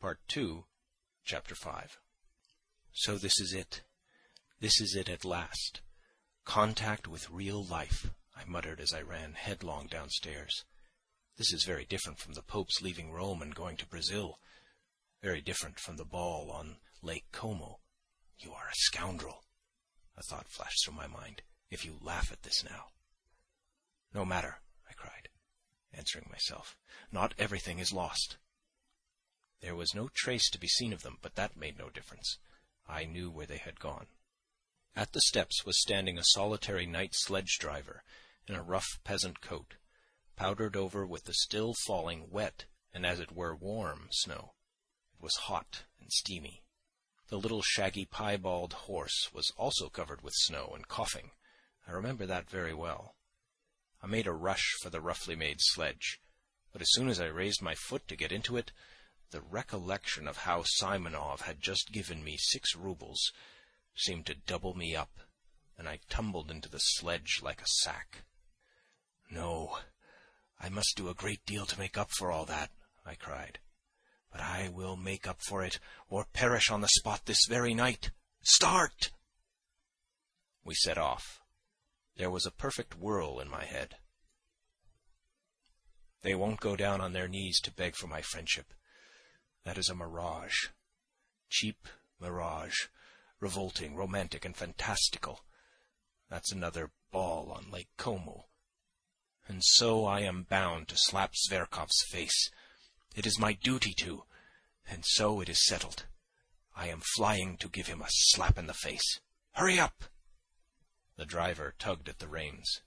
Part 2, Chapter 5. So this is it. This is it at last. Contact with real life, I muttered as I ran headlong downstairs. This is very different from the Pope's leaving Rome and going to Brazil. Very different from the ball on Lake Como. You are a scoundrel. A thought flashed through my mind. If you laugh at this now. No matter, I cried, answering myself. Not everything is lost. There was no trace to be seen of them, but that made no difference. I knew where they had gone. At the steps was standing a solitary night sledge-driver in a rough peasant coat, powdered over with the still falling wet and as it were warm snow. It was hot and steamy. The little shaggy piebald horse was also covered with snow and coughing. I remember that very well. I made a rush for the roughly made sledge, but as soon as I raised my foot to get into it, the recollection of how Simonov had just given me 6 rubles seemed to double me up, and I tumbled into the sledge like a sack. No, I must do a great deal to make up for all that, I cried. But I will make up for it, or perish on the spot this very night. Start! We set off. There was a perfect whirl in my head. They won't go down on their knees to beg for my friendship. That is a mirage. Cheap mirage. Revolting, romantic, and fantastical. That's another ball on Lake Como. And so I am bound to slap Zverkov's face. It is my duty to, and so it is settled. I am flying to give him a slap in the face. Hurry up! The driver tugged at the reins.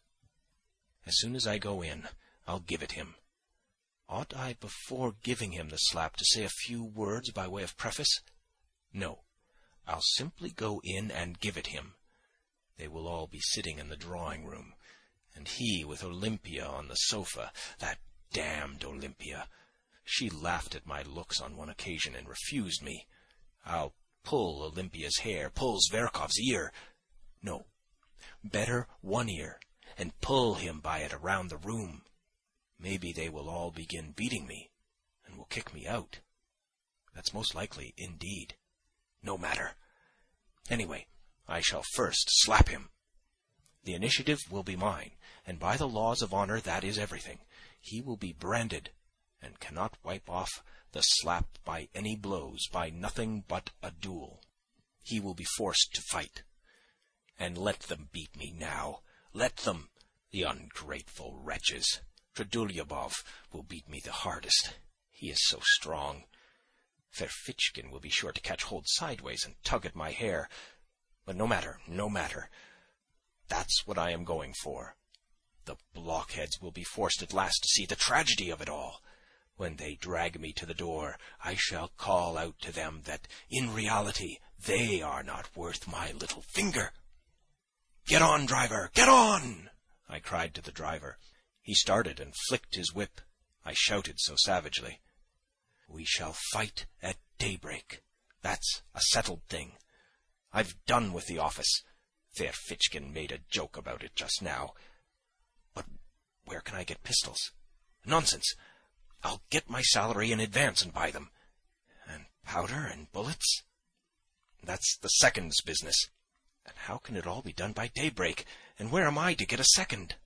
As soon as I go in, I'll give it him. Ought I, before giving him the slap, to say a few words by way of preface? No, I'll simply go in and give it him. They will all be sitting in the drawing-room, and he with Olympia on the sofa, that damned Olympia. She laughed at my looks on one occasion and refused me. I'll pull Olympia's hair, pull Zverkov's ear. No, better one ear, and pull him by it around the room. Maybe they will all begin beating me, and will kick me out. That's most likely, indeed. No matter. Anyway, I shall first slap him. The initiative will be mine, and by the laws of honor that is everything. He will be branded, and cannot wipe off the slap by any blows, by nothing but a duel. He will be forced to fight. And let them beat me now. Let them, the ungrateful wretches. Trudolyubov will beat me the hardest. He is so strong. Ferfitchkin will be sure to catch hold sideways and tug at my hair. But no matter, no matter. That's what I am going for. The blockheads will be forced at last to see the tragedy of it all. When they drag me to the door, I shall call out to them that, in reality, they are not worth my little finger. Get on, driver, get on! I cried to the driver. He started and flicked his whip. I shouted so savagely. We shall fight at daybreak. That's a settled thing. I've done with the office. Ferfitchkin made a joke about it just now. But where can I get pistols? Nonsense. I'll get my salary in advance and buy them. And powder and bullets? That's the second's business. And how can it all be done by daybreak? And where am I to get a second?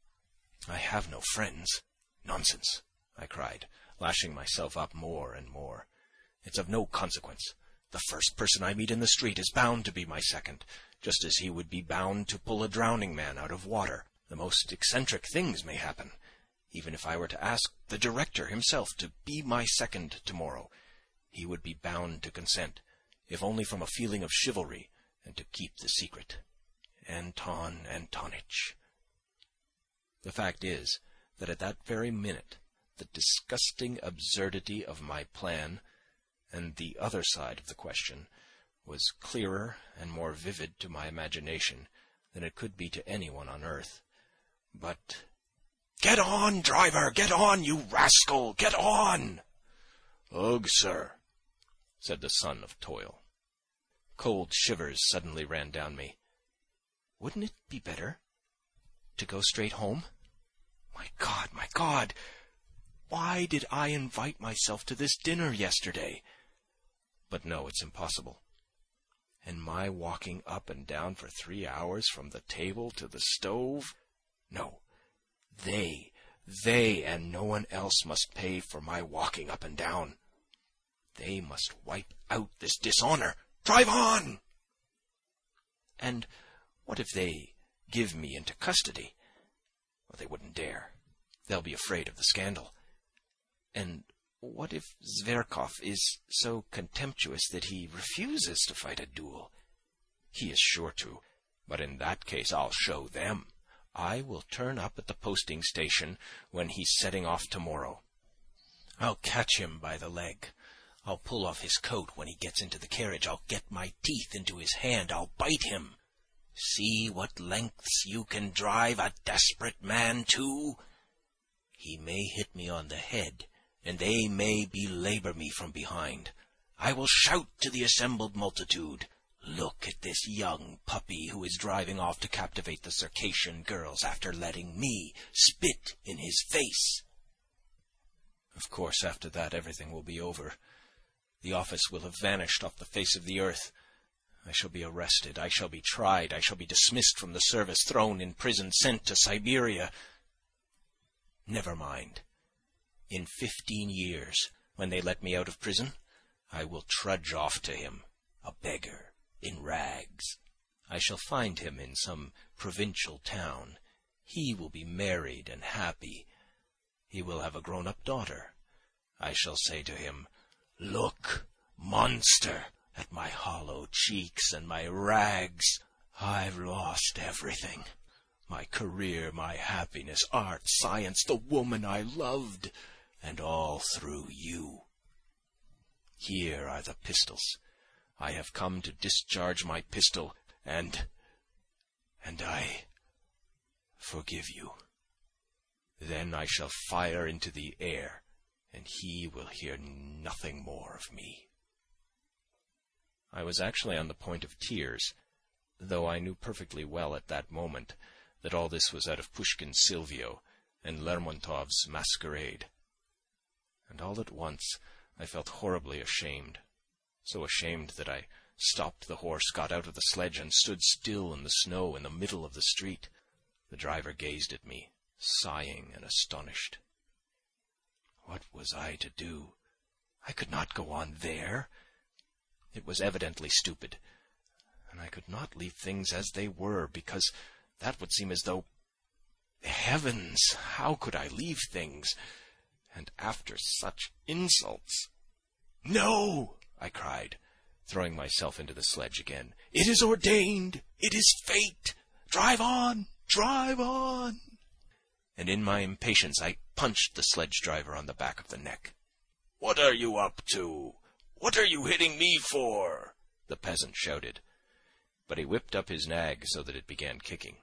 I have no friends. Nonsense, I cried, lashing myself up more and more. It's of no consequence. The first person I meet in the street is bound to be my second, just as he would be bound to pull a drowning man out of water. The most eccentric things may happen. Even if I were to ask the director himself to be my second tomorrow, he would be bound to consent, if only from a feeling of chivalry, and to keep the secret. Anton Antonitch. The fact is that at that very minute the disgusting absurdity of my plan, and the other side of the question, was clearer and more vivid to my imagination than it could be to anyone on earth. But, "Get on, driver, get on, you rascal, get on!" "Ugh, sir," said the son of toil. Cold shivers suddenly ran down me. Wouldn't it be better to go straight home? My God! Why did I invite myself to this dinner yesterday? But no, it's impossible. And my walking up and down for 3 hours from the table to the stove? No, they and no one else must pay for my walking up and down. They must wipe out this dishonor. Drive on! And what if they give me into custody? Well, they wouldn't dare. They'll be afraid of the scandal. And what if Zverkov is so contemptuous that he refuses to fight a duel? He is sure to, but in that case I'll show them. I will turn up at the posting station when he's setting off tomorrow. I'll catch him by the leg. I'll pull off his coat when he gets into the carriage. I'll get my teeth into his hand. I'll bite him. See what lengths you can drive a desperate man to. He may hit me on the head, and they may belabor me from behind. I will shout to the assembled multitude, "Look at this young puppy who is driving off to captivate the Circassian girls after letting me spit in his face." Of course, after that, everything will be over. The office will have vanished off the face of the earth. I shall be arrested. I shall be tried. I shall be dismissed from the service, thrown in prison, sent to Siberia. Never mind. In 15 years, when they let me out of prison, I will trudge off to him, a beggar, in rags. I shall find him in some provincial town. He will be married and happy. He will have a grown-up daughter. I shall say to him, "Look, monster, at my hollow cheeks and my rags. I've lost everything. My career, my happiness, art, science, the woman I loved, and all through you. Here are the pistols. I have come to discharge my pistol, and I forgive you. Then I shall fire into the air, and he will hear nothing more of me." I was actually on the point of tears, though I knew perfectly well at that moment that all this was out of Pushkin's Silvio and Lermontov's Masquerade. And all at once I felt horribly ashamed, so ashamed that I stopped the horse, got out of the sledge, and stood still in the snow in the middle of the street. The driver gazed at me, sighing and astonished. What was I to do? I could not go on there. It was evidently stupid, and I could not leave things as they were, because that would seem as though... Heavens, how could I leave things? And after such insults... "No!" I cried, throwing myself into the sledge again. "It is ordained! It is fate! Drive on! Drive on!" And in my impatience I punched the sledge driver on the back of the neck. "What are you up to? What are you hitting me for?" the peasant shouted. But he whipped up his nag so that it began kicking.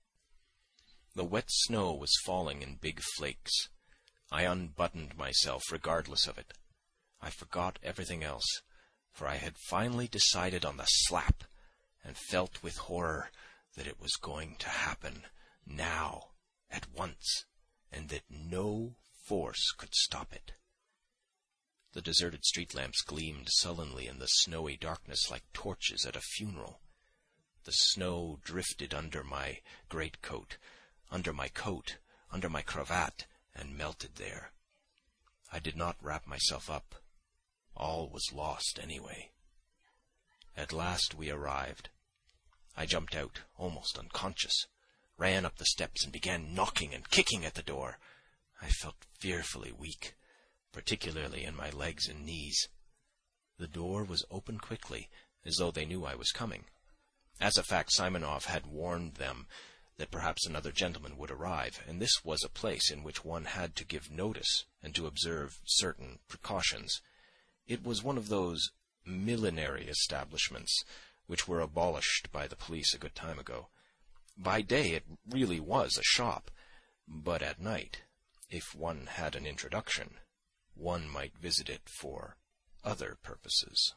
The wet snow was falling in big flakes. I unbuttoned myself regardless of it. I forgot everything else, for I had finally decided on the slap, and felt with horror that it was going to happen, now, at once, and that no force could stop it. The deserted street lamps gleamed sullenly in the snowy darkness like torches at a funeral. The snow drifted under my greatcoat, under my coat, under my cravat, and melted there. I did not wrap myself up. All was lost anyway. At last we arrived. I jumped out, almost unconscious, ran up the steps and began knocking and kicking at the door. I felt fearfully weak, particularly in my legs and knees. The door was opened quickly, as though they knew I was coming. As a fact, Simonov had warned them that perhaps another gentleman would arrive, and this was a place in which one had to give notice and to observe certain precautions. It was one of those millinery establishments which were abolished by the police a good time ago. By day it really was a shop, but at night, if one had an introduction, one might visit it for other purposes.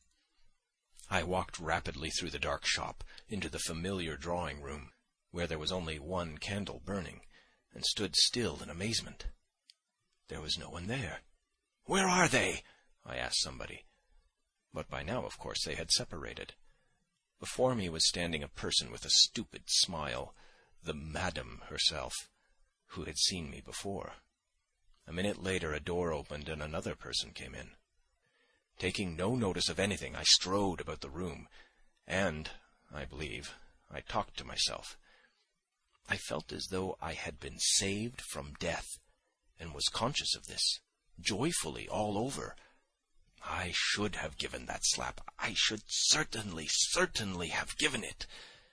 I walked rapidly through the dark shop into the familiar drawing-room, where there was only one candle burning, and stood still in amazement. There was no one there. "Where are they?" I asked somebody. But by now, of course, they had separated. Before me was standing a person with a stupid smile, the Madam herself, who had seen me before. A minute later a door opened and another person came in. Taking no notice of anything, I strode about the room, and, I believe, I talked to myself. I felt as though I had been saved from death, and was conscious of this, joyfully all over. I should have given that slap. I should certainly have given it.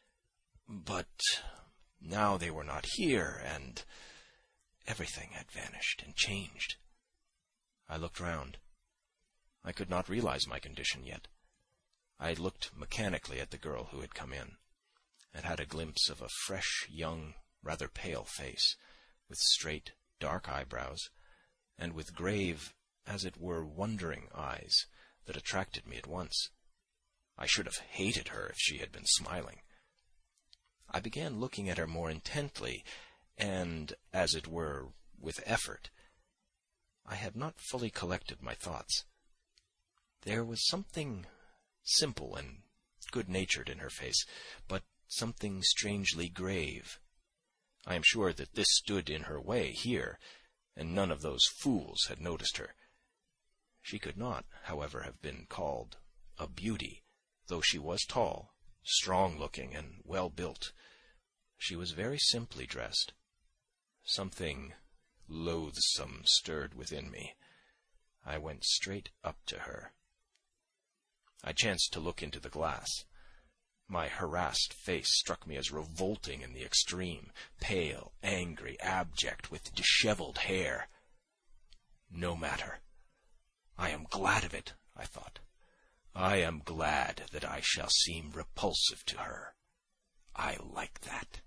But now they were not here, and everything had vanished and changed. I looked round. I could not realize my condition yet. I looked mechanically at the girl who had come in, and had a glimpse of a fresh, young, rather pale face, with straight, dark eyebrows, and with grave, as it were, wondering eyes that attracted me at once. I should have hated her if she had been smiling. I began looking at her more intently, and, as it were, with effort. I had not fully collected my thoughts. There was something simple and good-natured in her face, but something strangely grave. I am sure that this stood in her way here, and none of those fools had noticed her. She could not, however, have been called a beauty, though she was tall, strong-looking, and well-built. She was very simply dressed. Something loathsome stirred within me. I went straight up to her. I chanced to look into the glass. My harassed face struck me as revolting in the extreme, pale, angry, abject, with dishevelled hair. No matter. I am glad of it, I thought. I am glad that I shall seem repulsive to her. I like that.